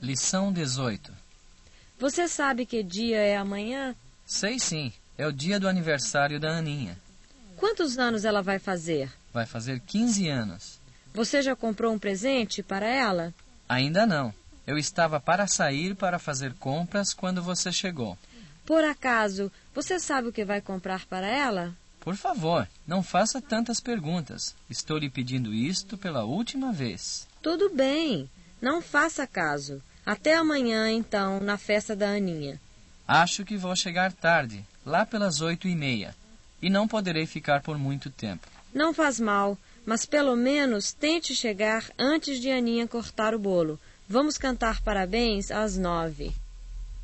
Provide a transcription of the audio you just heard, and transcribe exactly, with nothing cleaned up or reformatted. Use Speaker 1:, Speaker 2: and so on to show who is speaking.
Speaker 1: Lição dezoito.
Speaker 2: Você sabe que dia é amanhã?
Speaker 1: Sei sim, é o dia do aniversário da Aninha.
Speaker 2: Quantos anos ela vai fazer?
Speaker 1: Vai fazer quinze anos.
Speaker 2: Você já comprou um presente para ela?
Speaker 1: Ainda não. Eu estava para sair para fazer compras quando você chegou.
Speaker 2: Por acaso, você sabe o que vai comprar para ela?
Speaker 1: Por favor, não faça tantas perguntas. Estou lhe pedindo isto pela última vez.
Speaker 2: Tudo bem, não faça caso. Até amanhã, então, na festa da Aninha.
Speaker 1: Acho que vou chegar tarde, lá pelas oito e meia, e não poderei ficar por muito tempo.
Speaker 2: Não faz mal, mas pelo menos tente chegar antes de Aninha cortar o bolo. Vamos cantar parabéns às nove.